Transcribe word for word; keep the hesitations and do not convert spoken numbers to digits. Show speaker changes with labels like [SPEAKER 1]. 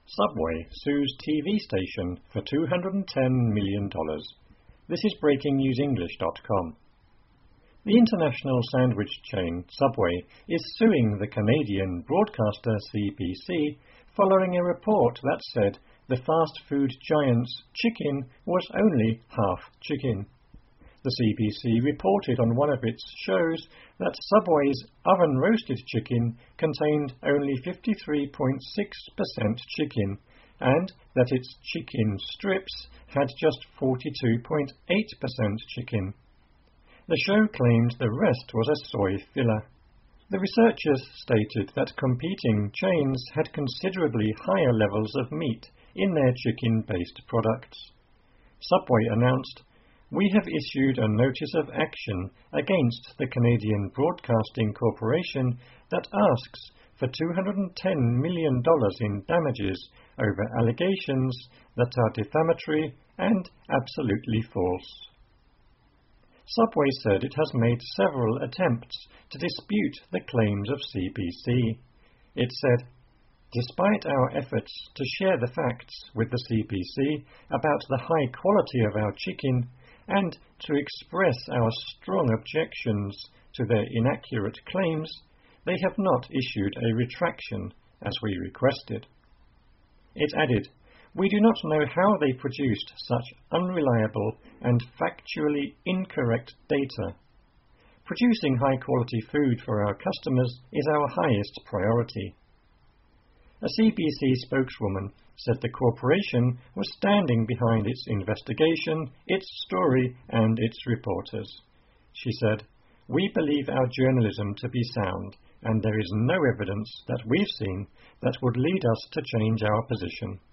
[SPEAKER 1] Subway sues T V station for two hundred ten million dollars. This is breaking news english dot com. The international sandwich chain Subway is suing the Canadian broadcaster C B C following a report that said the fast food giant's chicken was only half chicken. The C B C reported on one of its shows that Subway's oven-roasted chicken contained only fifty-three point six percent chicken and that its chicken strips had just forty-two point eight percent chicken. The show claimed the rest was a soy filler. The researchers stated that competing chains had considerably higher levels of meat in their chicken-based products. Subway announced, "We have issued a notice of action against the Canadian Broadcasting Corporation that asks for two hundred ten million dollars in damages over allegations that are defamatory and absolutely false." Subway said it has made several attempts to dispute the claims of C B C. It said, "Despite our efforts to share the facts with the C B C about the high quality of our chicken and to express our strong objections to their inaccurate claims, they have not issued a retraction as we requested." It added, "We do not know how they produced such unreliable and factually incorrect data. Producing high-quality food for our customers is our highest priority." A C B C spokeswoman said the corporation was standing behind its investigation, its story, and its reporters. She said, "We believe our journalism to be sound, and there is no evidence that we've seen that would lead us to change our position."